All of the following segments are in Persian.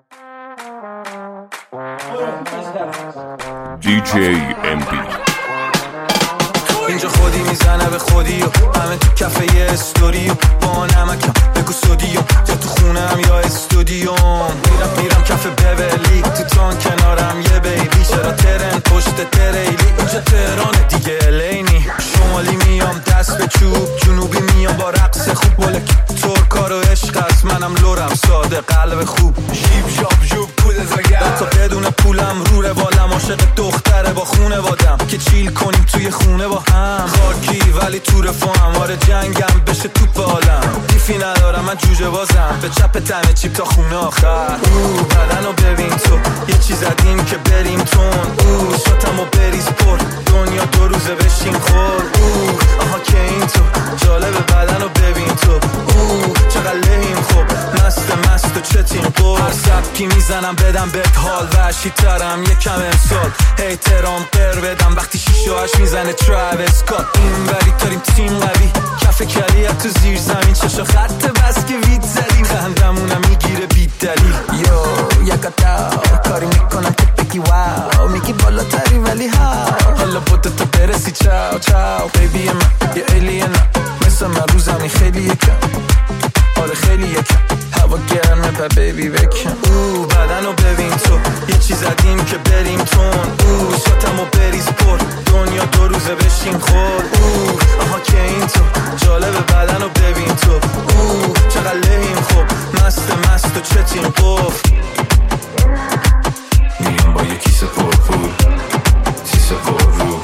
DJ MB اینجا خودی میزنه به خودی و همه تو کفه یه استوری و با نمکم بگو سودی و یا تو خونم یا استودیوم میرم کف ببلی تو تان کنارم یه بیبی چرا ترن پشت تریلی اینجا تهرانه دیگه الینی شمالی میام دست به چوب جنوبی میام با رقص خوب ولک ترکار و عشق است منم لورم ساده قلب خوب شیب شاب جوب کود زاگر تا بدون پولم رو روالم عاشق دختره با خونه وادم که چیل کنیم توی خونه با هم خاکی ولی تو رفاهم آره جنگم بشه توپ عالم دیفی ندارم من جوجه بازم به چپ تنه چیپ تا خونه آخر بدنو ببین تو یه چیز زدیم که بریم تون شاتمو بریز پر دنیا دو روزه بشین خور آها که این تو جالب بدنو ببین تو چقدر لحیم خوب مست و چتیم قول هر سبکی میزنم بدم بهت حال وحشی ترم یکم امسال هیترام قر بدم وقتی شیشه هاش میزنه تراویس کات این وری داریم تیم قوی کف کلیت تو زیر زمین چشا خط بس که وید زدیم خندمونم میگیره بید دلیل یو یکتا کاری میکنم که بگی واو میگی بالا تری ولی ها حالا بودتا برسی چاو چاو بیبی من یه الینم مثل من رو زمین خیلی یکم آره خیلی یکم هوا گرمه و بیبی بکن بدنو ببین تو یه چیز زدیم که بریم تون شاتمو بریز پر دنیا دو روزه بشین خور آها که این تو جالب بدنو ببین تو چقدر لحیم خوب مست و چتیم قفل میام با یه کیسه پر پول سیسه پر رو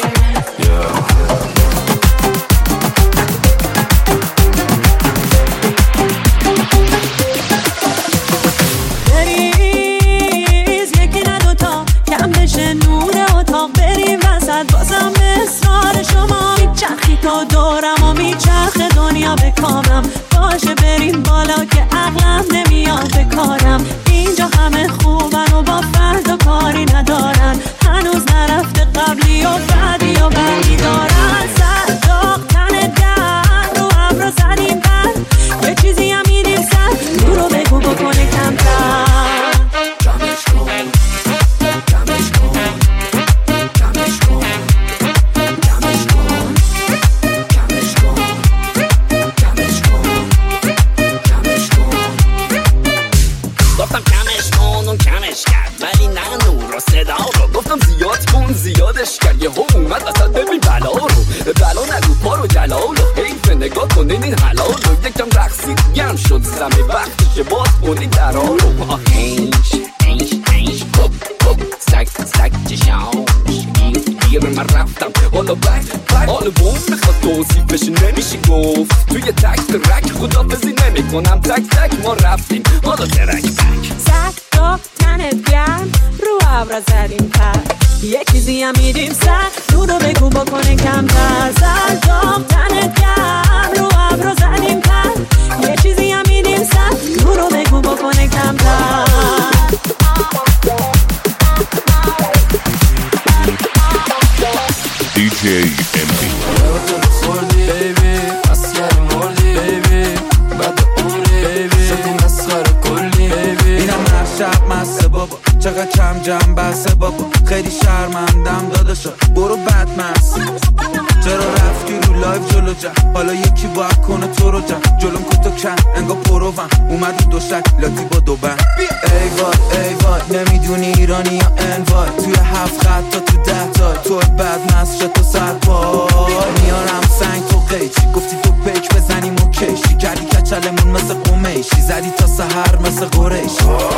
بازم اصرار شما میچرخی تا دورم و میچرخه دنیا به کامم باشه بریم بالا که عقلم نمیاد به کارم اینجا همه خوبن و با فردا کاری ندارن هنوز نرفته قبلی و بعدی و بعدی دارن سر داغ تن در رو ابرا زدیم بر یه چیزی هم میدیم سر رو بگو بکنه کمتر جمعش کن جمعش کن زیادش کرد یه هم اومد اصلا ببین بلا رو بلا نگو پا رو جلالو حیف نگاه کنین این حلالو یکم رقصی گرم شد زمین وقتشه باز کنین درالو اینش سک چشامش گیر من رفتم حالا بک حالا بوم میخواد توصیفش نمیشه گفت توی تک رک خدافزی نمی کنم تک ما رفتیم حالا ترک بک سک داغ تنت گرم رو ابرا زدیم پر یه چیزی هم میدیم سر رو بگو بکنه کمتر سر داغ تنت گرم رو ابرا زدیم پر یه چیزی هم میدیم سر رو بگو بکنه کمتر DJ MB چقدر کم جم بسه بابا خیلی شرمندم داداشا برو بدمست چرا رفتی رو لایف جلو جم حالا یکی باید کنه تو رو جم جلوم کتو کن انگا پروم اومد دو شک لاتی با دو بند ای وای نمیدونی ایرانی یا انوای توی 7 خط تا تو 10 تا تو بدمست شد تو سرپای میارم سنگ تو قیچی گفتی تو پیک بزنیم و کشی کردی کچلمون مثل قمیشی زدی تا سحر مثل قریشی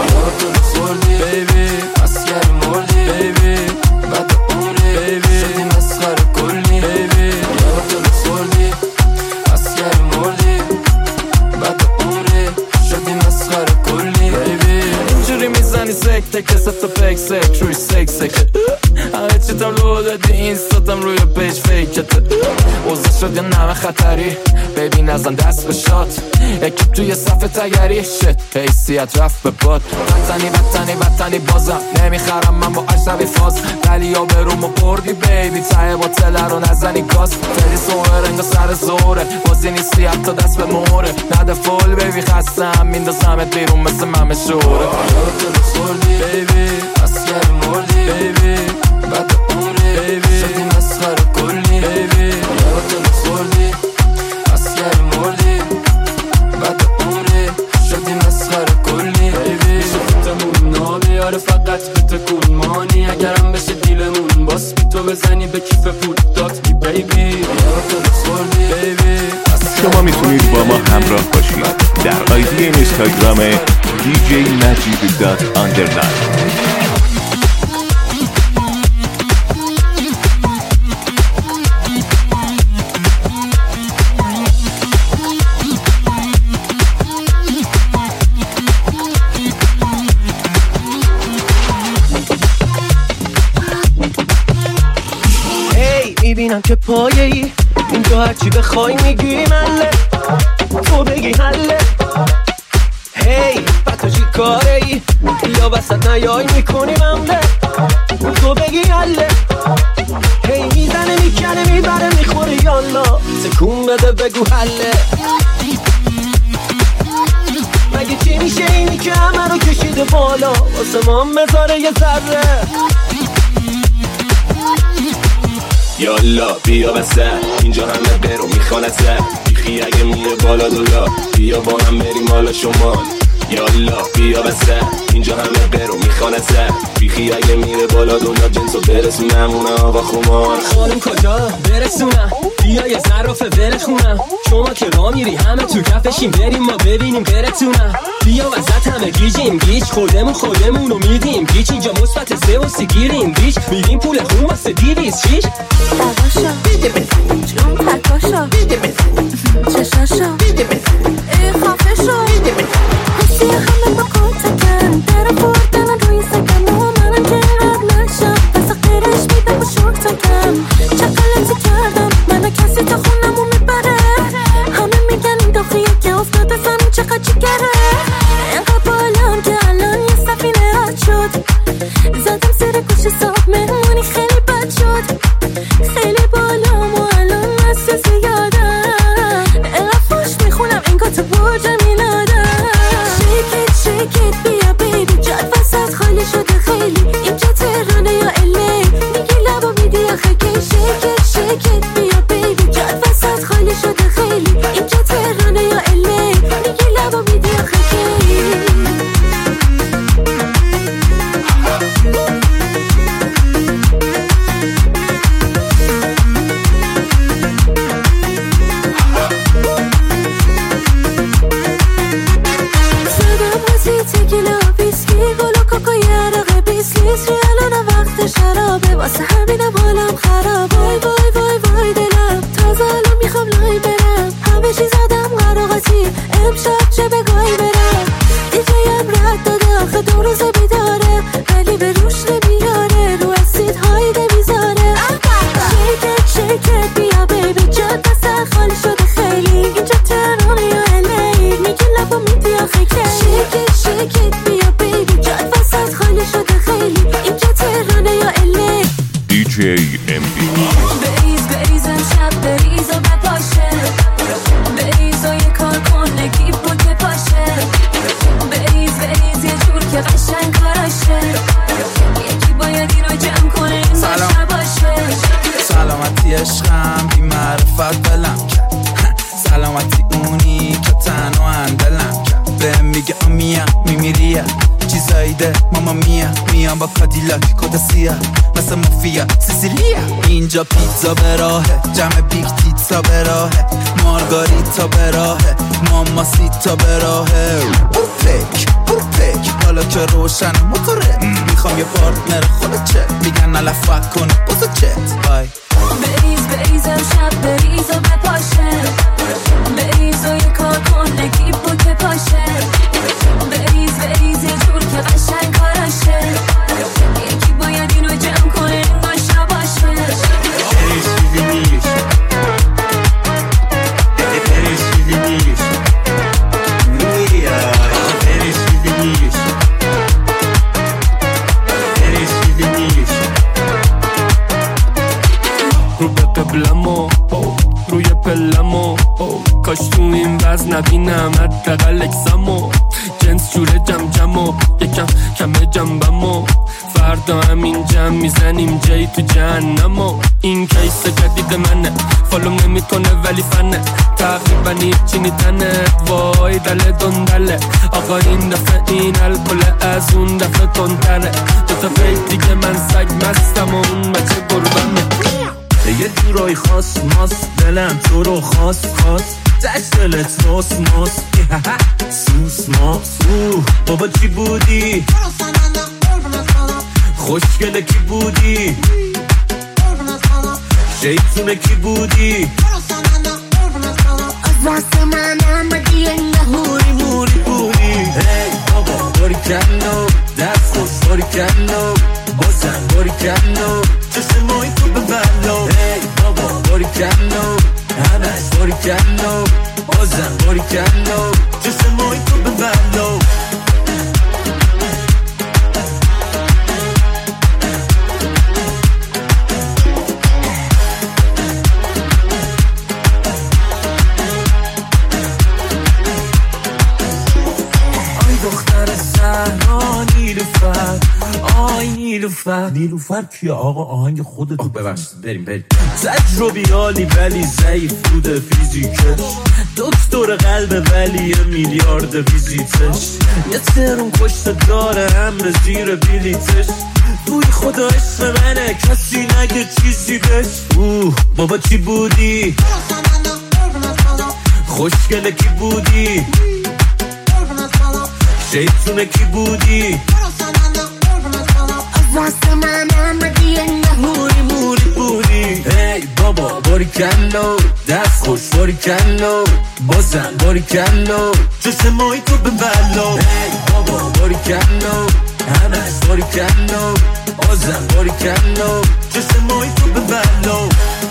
بیبی اسکر موردی بیبی بعد عمری بیبی شدی مسخره کلی بیبی یادتو خوردی اسکر موردی بعد عمری شدی مسخره کلی بیبی اینجوری میزنی سکته که ست تا پیک سک روی سک همه چی تم لو دادی اینستاتم روی پیج فیکته اوزه شد یا نمه خطری بیبی نزن دست به شات یکی توی صف تگری شت حیثیت رفت به باد بدتنی بازم نمیخرم من با عجبی فاز ولی یا برومو بردی بیبی ته با تله رو نزنی گاز فری سوهر انگا سر زوره بازی نیستی حتی دست به موره نده فول بیبی خستم میندازمت بیرون مثل من شوره بیبی اسگر مردی بیبی بعد عمری بیبی شدی مسخره کلی بیبی یادتو خوردی اسگر مردی بعد عمری شدی مسخره کلی بیبی میشه فیتمون نابیاره فقط بتکون مانی اگرم بشه دیلمون باس بی تو بزنی به کیف پودات بی بیبی یادتو خوردی بیبی. شما میتونید با ما همراه باشید در آیدی اینستاگرام DJ Najib.underline. میبینم که پایه‌ای اینجا هرچی بخوای میگی مله تو بگی حله هی بعد تو چی کاره ای یا وسط نیای میکنی ممله تو بگی حله هی میزنه میکنه میبره میخوری یالا تکون بده بگو حله مگه چی میشه اینی که همه رو کشیده بالا واسه ما مزاره یه ذره یالا بیا وسط اینجا همه برو میخوان ازت بیخی اگه میره بالا دولا بیا با هم بریم حالا شما یالا بیا وسط اینجا همه برو میخوان ازت بیخی اگه میره بالا دولا جنسو برسونم اونه آقا خمار خانم کجا برسونم بیا یه ظرافه برخونم شما که را میری همه تو کفشیم بریم ما ببینیم برتونم بیا وسط همه گیجیم گیج خودمونو میدیم گیج اینجا مثبت 3 و 3 گیریم بیچ میدیم پول خون واسه 200 شیش باباشا بیده بزن جون پکاشا بیده بزن چشاشا بیده بزن ای خافشا بیده بزن حسی همه با کتکن در بردن روی سکن و منم که رد نشم بس غیرش میدم و شک تکم چه غلطی کردم من کسی تا خونمو میبره همه میگن این داخلیه که افتاده زمین چقدر جگره اینقدر بالام که الان یه سفینه رد شد زدم زیر گوش صاحب مهمونی خیلی بد شد خیلی بالام و الان مسته زیادم اینقدر فاش میخونم اینگاه تو برج میلادم Shake it بیا بیبی جد وسط خالی شده خیلی اینجا تهرانه یا الی میگی لبا میدی آخه کی Shake it بیا بیبی جد وسط خالی شده خیلی اینجا تهرانه یا الی میگی لبا میدی آخه کی تکیلا بیسکی گلو کوکو یه عرقه 20 لیتر الان وقت شرابه واسه همینم حالم خراب وای وای وای وای دلم تازه الان میخوام لای برم همه چی زدم قراقاتی امشب چه بگاهی برم دیجایم رد داده آخه 2 روز بیداره ولی به روش نمیاره رو اسید هایده میذاره Shake it بیا بیبی جد دست خالی شده خیلی اینجا تهرانه یا الی میگی لبا میدی آخه که Shake it بیا بیبی جد وسط خالی شده خیلی اینجا تهرانه یا الی DJ MB بریز امشب بریز و بپاشه بریز و یه کار کن نگیب و که پاشه بریز یه جور که قشنگ کاراشه یکی باید این رو جمع کنه این باشه باشه سلامتی عشقم بی معرفت بلم کرد سلامتی اونی که تنها اندلم کرد به میگه آمیم میمیریه چیزایی ده ماما میام با کادیلاک کد سیاه مثل مافیا سیسیلیا اینجا پیتزا به راهه جمع بیگ تیتزا به راهه مارگاریتا به راهه ماماسیتا به راهه برو پک حالا که روشن موتوره میخوام یه پارتنر خودت چه میگن نلفت کنه بزا چت بای بریز امشب بریز و بپاشه بریز و یه کار کن نگیب و که پاشه بریز یه جور که قشنگ کاراشه یکی باید اینو جمع کنه نبینم حداقل اکسامو جنس جوره جم جمو یکم کمه جنبمو فردا همین جمع میزنیم جایی تو جهنمو این کیس جدید منه فالوم نمیکنه ولی فنه تقریبا هیچی نیدنه وای دله دندله آقا این دفعه این الکله از اون دفعه تندره دوتا بیت دیگه من سگ مستم و اون بچه گربمه یه جورای خاص ماست دلم تو رو خواست دست دلت ناس سوس ماس بابا چی بودی؟ خوشگله کی بودی؟ شیطونه کی بودی؟ از واسه من آمدی انگه موری هی بابا باریکنو دست خوش باریکنو بازم باریکنو چشمای تو ببلو هی بابا باریکنو همش باریکنو بازم باریکنو چشمای تو ببلو نیلوفر کیه آقا آهنگ خودتو ببخشید بریم تجربیالی ولی ضعیف بوده فیزیکش دکتر قلب ولی میلیارد ویزیتش یه ترون کشت داره همه زیر بلیتش توی خدا عشق منه کسی نگه چیزی بش بابا چی بودی؟ خوشگله کی بودی؟ شیطونه کی بودی؟ واسه من آمدی انگه موری هی بابا باریکنو دست خوش باریکنو بازم باریکنو چشمای تو ببلو هی بابا باریکنو همش باریکنو بازم باریکنو چشمای تو ببلو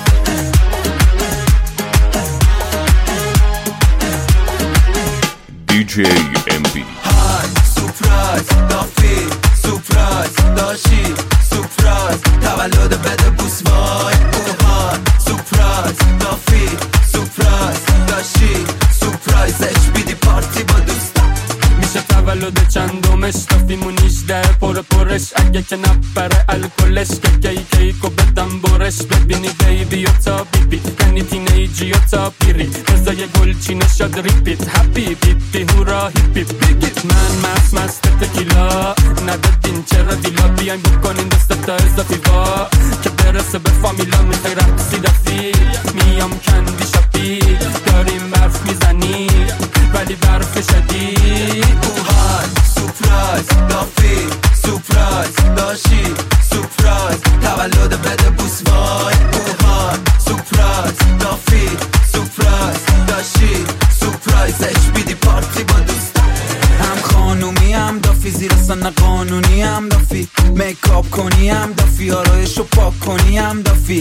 DJ MB های سورپرایز دافی سورپرایز داشی سورپرایز تولد بده بوس وای اوهان سورپرایز دافی سورپرایز داشی سورپرایزش بیدی پارتی با دوستم میشه تولد چندمش تافیمون 18 پرش اگه که نپره الکلش که کیکو بدم برش ببینی بیبی و تا بیبی یعنی تینیجی و تا پیری رضای گلچین شاد ریپیت هپی بیبی هورا هیپی بگید من مست تکیلا ندادین چرا دیلا بیاین بکنین دست تا اضافی وا که برسه به فامیلا میخوای رقصی دفی میام کندی شاپی داریم برف میزنی ولی برف شدید اوهان سورپرایز دافی سورپرایز داشی سورپرایز تولد بده بوس وای اوهان سورپرایز دافی سورپرایز داشی سورپرایزش بیدی پارتی با دوستم هم خانومی هم دافی زیر سن قانونی هم دافی میکاپ کنی هم دافی آرایشو پاک کنی هم دافی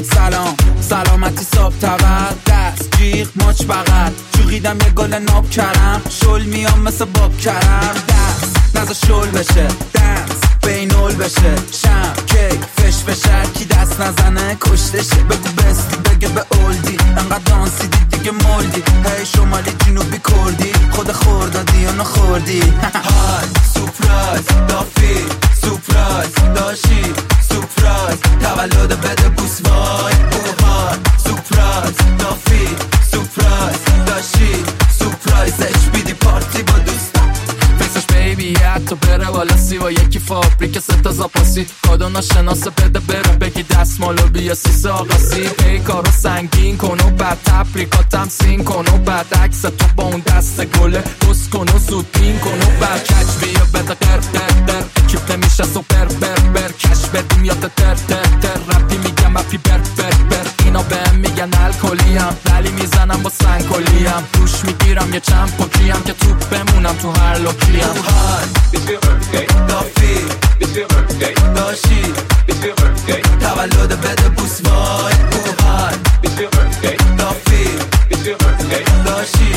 سلامتی صاحب تبر دست جیغ ماچ بغل چوغیدم یه گل ناب کرم شل میام مثل باب کرم دست نزا شل بشه دنس بینول بشه شم کیک فش بشه کی دست نزنه کشتشه بگو بستی بگه به اولدی انقدر دانسی دیگه مولدی هی شمالی جنوبی کردی خود خوردادی یا نخوردی های سورپرایز دافی سورپرایز داشی سورپرایز تولد بده بوس وای اوهان سورپرایز دافی سورپرایز داشی سورپرایزش بیدی پارتی با دوستم فکسش بیبی حتی بره والا سی و یکی فابریک ستا زاپاسی کادو ناشناسه بده بره بگی دستمالو بیا سیسه آقاسی ای کارو سنگین کن و بعد تبریکاتم سین کن و بعد عکس تو با اون دست گله بس کن و زود پین کن و بعد کچ بیا بده در اکیپ نمیشه سوپر بر کش بدیم یا تر ربی میگم اپی بر اینا بهم میگن الکلیم ولی میزنم با سنگکلیم روش میگیرم یه چند پوکیم که توپ بمونم تو هر لوکیم اوهان دافی داشی تولد بده بوس وای اوهان دافی داشی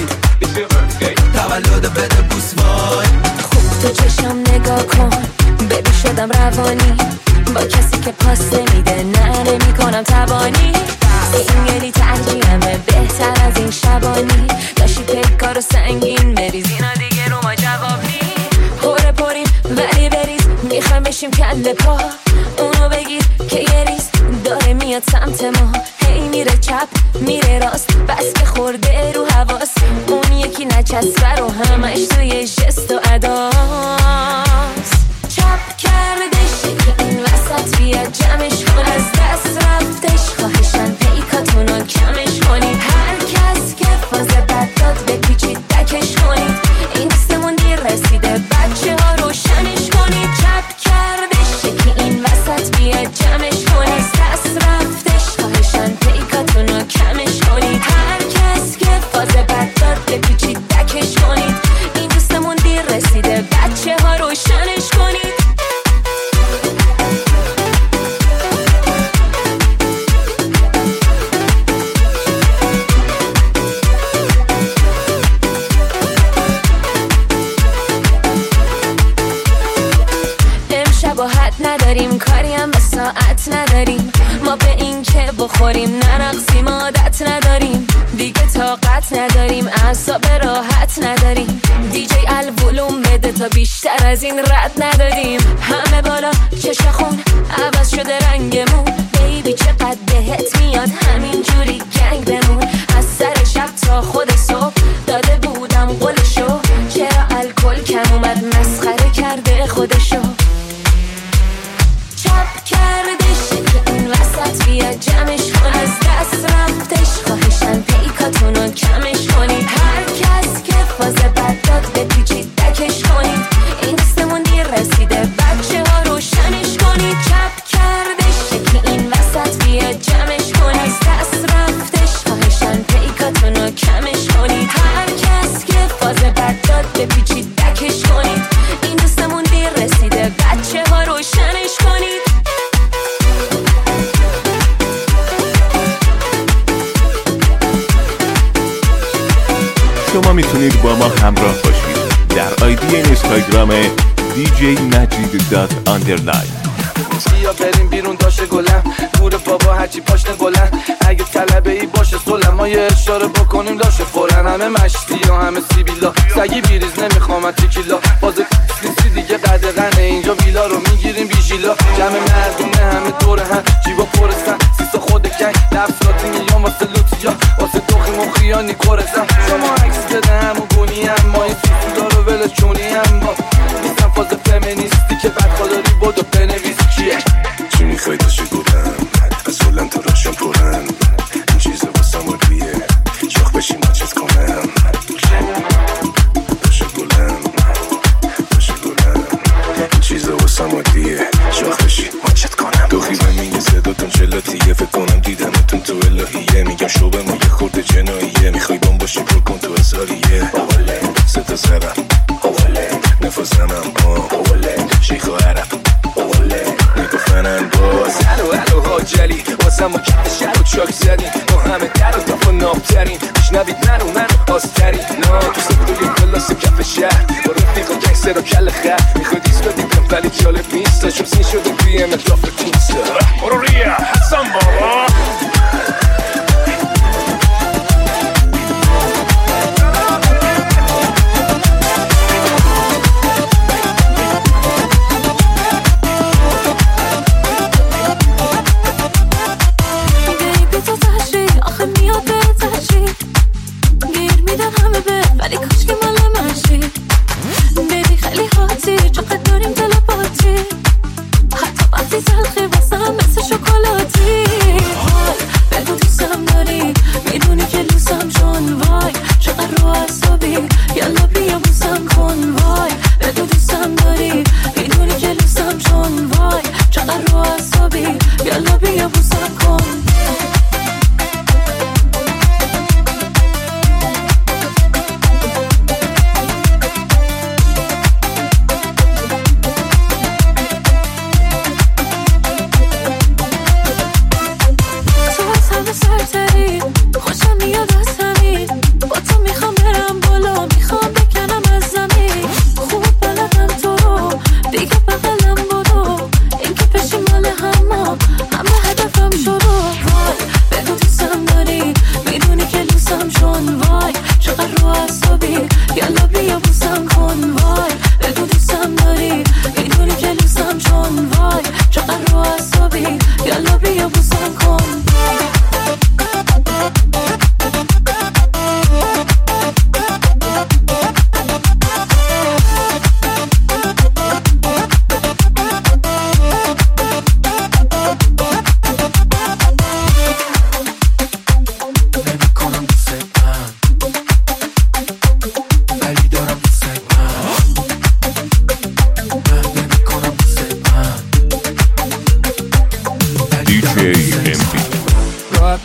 تولد بده بوس وای خوب تو چشم نگاه کن ببین شدم روانی با کسی که پاس میده نه نمی کنم تبانی این یعنی ترجیحمه بهتر از این شبانی داشتی پیکار و سنگ میشیم کله پا. اونو بگیر که یه ریز داره میاد سمت ما، هی میره چپ میره راست، بس که خورده رو حواس. اون یکی نچسبه رو همش توی جست و اداست. چپ کردش که این وسط بیاد جمعش کن، از دست رفتش خواهشن پیکاتونو کمش کنید. هر کس که فاز بد داد بپیچید دکش کنید. این دستمون دیر رسیده بچه ها روشنش کنید. چپ کردش که این وسط بیاد جمعش کنید، از دست رفتش خواهشن پیکاتونو کمش کنید. هر کس که فاز بد داد بپیچید دکش کنید. این دستمون دیر رسیده بچه ها روشنش کنید. نداریم کاری هم به ساعت نداریم، ما به این که بخوریم نرقصیم عادت نداریم. دیگه طاقت نداریم اعصاب راحت نداریم. دیجی الولوم بده تا بیشتر از این رد ندادیم. همه بالا چشم خون عوض شده رنگمون، بیبی چقدر بهت میاد همینجوری گنگ بمون. از سر شب تا خود صبح داده بودم قولشو، چرا الکل کم اومد مسخره کرده خودشو. چپ کردش که این وسط بیاد جمعش کن، از دست رفتش خواهشن پیکاتونو کمش کنید. هر کس که فاز بد داد بپیچید دکش کنید. این دستمون دیر رسیده بچه ها روشنش کنید. چپ کردش که این وسط بیاد جمعش کن، از دست رفتش خواهشن پیکاتونو کمش کنید. هر کس که فاز بد داد بپیچید دکش کنید. این دستمون دیر رسیده بچه ها روشنش کنید. شما میتونید با ما همراه باشید در آیدی اینستاگرام djnajid.underline. بیا بریم بیرون داشه گلم، نور بابا هرچی پاشنه بلند. اگه طلبه ای باشه سلم، ما یه اشاره بکنیم لاشه فورن. همه مشتی و همه سیبیلا، سگی بیریز نمیخوام تیکیلا. باز نیستی دیگه قدغنه، اینجا ویلا رو میگیریم بیژیلا. جمع مردونه همه دور هم، جیبا پرستن سیسا خود کنگ. نفساتی میام واسه لوتیا، واسه دوخی مخیانی کرسم. شما عکس بده همون گونی هم، ما این سیسولا رو ولش چونی هم. با نیستم فاز فمینیستی که بدخواداری بودو بنویس کیه. چی میخوای داشته گلم، از هلند تا راشن پرن. این چیزا واسه مردیه، شاخ بشی ماچت کنم. داشته گلم، داشته گلم. این چیزا واسه مردیه، شاخ بشی ماچت کنم. دوخی و میگه صداتون چلاتیه، فکر کنم دیدمتون تو الهیه. میگم شوبه ما یه خورده جناییه، میخوای بام باشی پر کن تو ازاریه. اوله ستا زرم، اوله نفاسم هم بام، اوله شیخ و عرب، اوله میگفتنن باز. الو حاجلی واسه ما کت شهر و چاک زدیم. ما همه در و داف و نابترین، میشنوید منو آسترین. نا تو سکتوری کلاس کف شهر، با رفیق و گنگستر و کل خر. میخوای دیس بدیم ولی جالب نیست، تا شمسین شده بیم اطلاف کینستا. برو ریا حسن بابا. ولی کاش که مال منشی بیبی خیلی حاطی، چقدر داریم تلپاتی. حتی وقتی تلخی واسه همه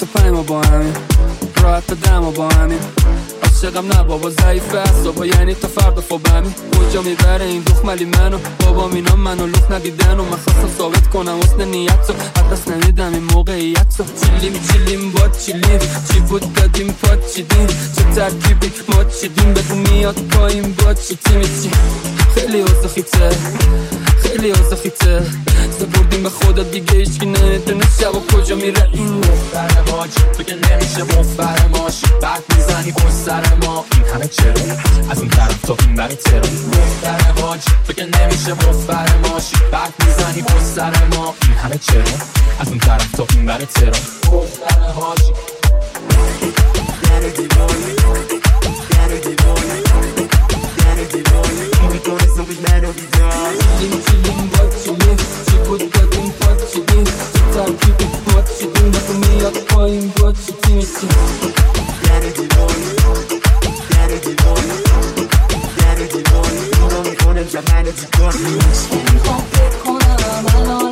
تا 5 ما با همین راحت تا 10 ما با همین عاشقم نه بابا ضعیفه اصابا یعنی تا فردا فوبمی کجا میبره این دخملی منو بابا مینا منو لخ ندیدن و من خواستم ثابت کنم حسن نیت رو حدست نمیدم این موقعیت رو چیلیم با چیلیم چی بود دادیم پاد چیدیم چه ترکیبی ما چیدیم بگو میاد پایین با چی تیمی چی خیلی اوزخیته خیلی اوزخیته سپردیم به خدا دیگه ایشکی نمیدونه شب و کجا میره این مفتر ماج تو که نمیشه مفتر ماشی بعد میزنی پشت سر ما این همه چرا از اون طرف تو این برای ترا مفتر ماج تو که نمیشه مفتر ماشی بعد میزنی پشت سر ما این همه چرا از اون طرف تو این برای ترا مفتر ماجی در دیوانی در دیوانی در دیوانی میتونه زنبیش منو بیدار چیلیم با چیلیم چی بود دادیم پاد چیدیم چه ترکیبی ماد چیدیم بگو میاد پایین با چی تیمی چی در دیوانی در دیوانی در دیوانی اونو میکنم جمعن دیوانی میخوام فکر کنم الان